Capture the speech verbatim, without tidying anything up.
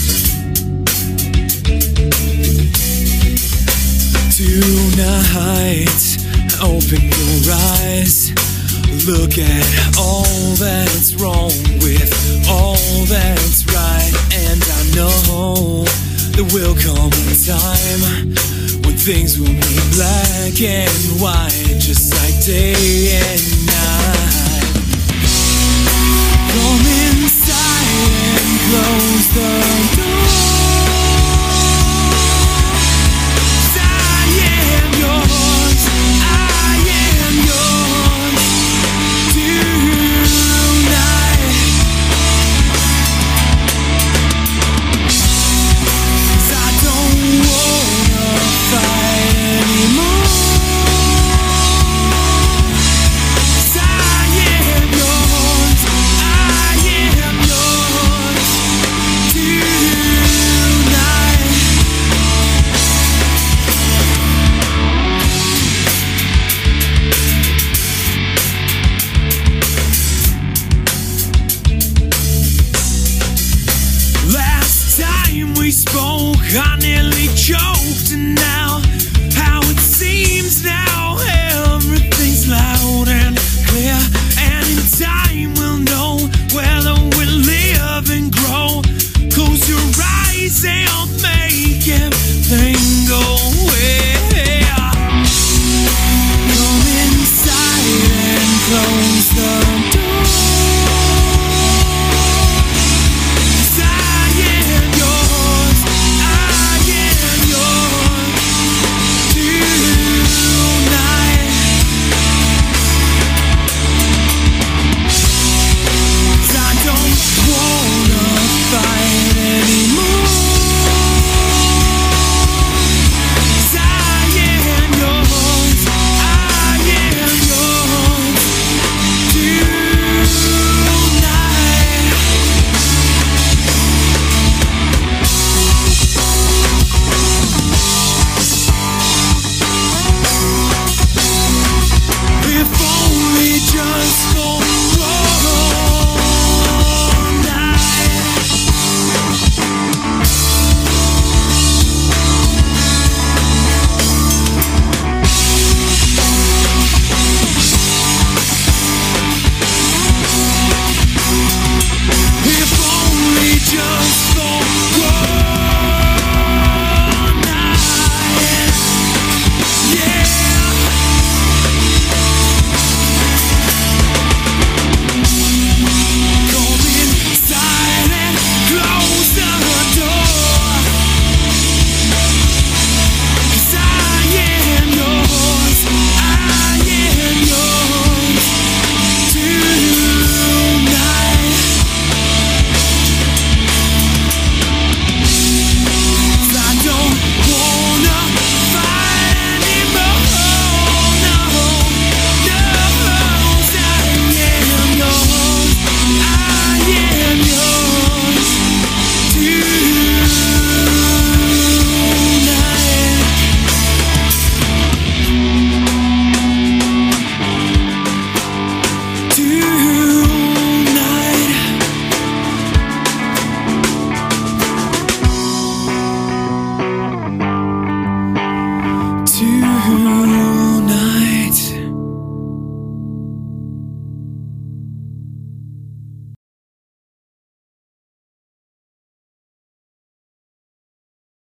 Tonight, open your eyes. Look at all that's wrong with all that's right. And I know there will come a time when things will be black and white, just like day and night. Come inside and close the door. We spoke, I nearly choked, and now, how it seems now, everything's loud and clear, and in time we'll know whether we live and grow.